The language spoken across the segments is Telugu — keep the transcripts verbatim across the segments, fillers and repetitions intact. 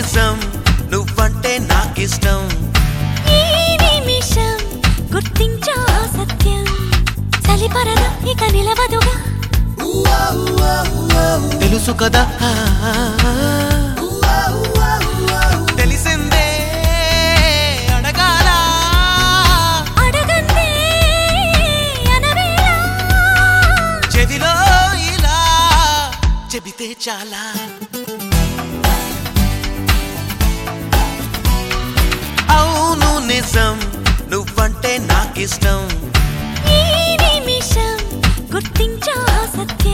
నిజం నువ్వంటే నాకిష్టం ఈ నిమిషం గుర్తించా సత్యం చలిపరద ఇక నిలవదుగా తెలుసు కదా తెలిసిందే అడగాల అడగందే అనవేలా చెవిలో ఇలా చెబితే చాలా అవును నిజం నువ్వంటే నాకిష్టం ఈ నిమిషం గుర్తించా సత్యం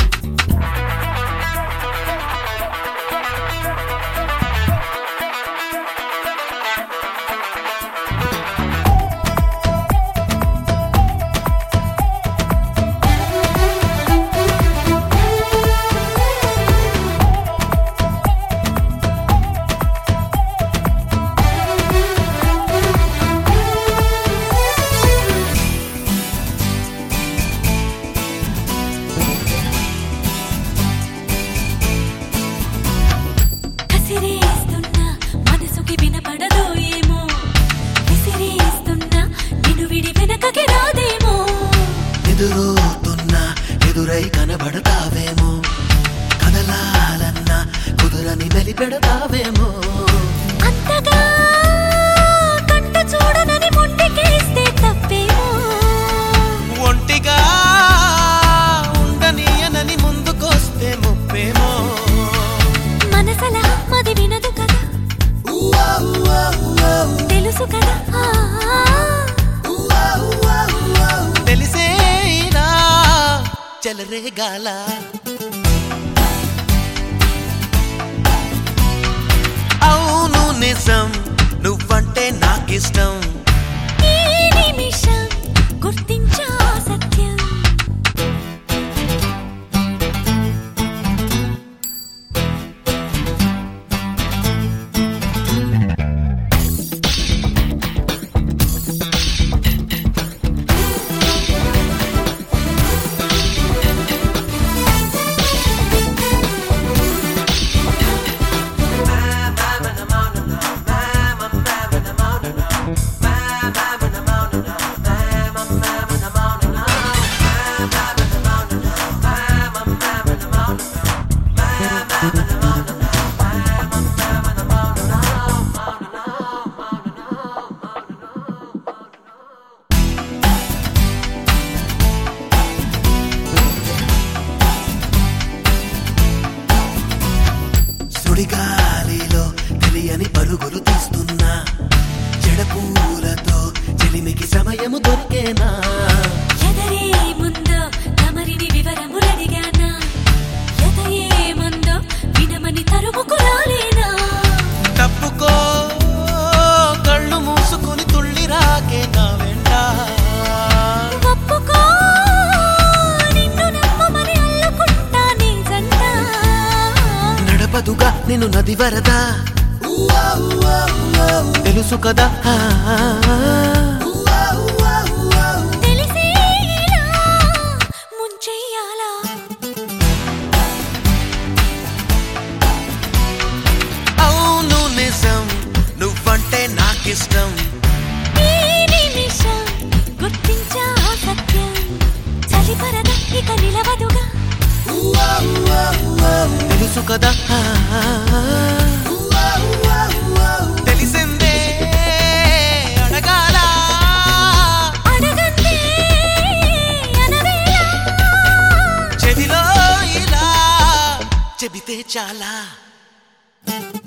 విసిరేస్తున్నా మనసుకి వినపడదో ఏమో విసిరేస్తున్నా నిన్ను విడి వెనకకి రాదేమో ఎదురవుతున్నా ఎదురై కనబడతావేమో కదలాలన్నా కుదురని మెలిపెడతావేమో అంతగా కంట చూడనని మొండికేస్తే తప్పేమో ఒంటిగా ఉండనీయనని ముందుకొస్తే ముప్పేమో మనసలా మది వినదు కదా తెలుసు కదా తెలిసేనా చెలరేగాల అవును నిజం నువ్వంటే నాకిష్టం ఈ నిమిషం గుర్తించా సత్యం సుడిగాలిలో తెలియని పరుగులు తీస్తున్నా జడపూలతో చెలిమికి సమయము దొరికేనా ఎదరే ముందో తమరిని వివరములడిగానా ఎదయే ముందో వినమని తరుముకు రాలేనా తప్పుకో కళ్ళు మూసుకుని తుళ్ళి రాకే నా వెంట ఒప్పుకో నిన్ను నమ్మమని అల్లుకుంటా నీ జంట నడపదుగా నేను నది వరదా తెలుసు కదా తెలిసేలా ముంచెయ్యాలా అవును నిజం నువ్వంటే నాకిష్టం ఈ నిమిషం గుర్తించా సత్యం చలిపరద ఇక నిలవదుగా తెలుసు కదా తెలిసిందే అడగాల అడగందే అనవేలా చెవిలో ఇలా చెబితే చాలా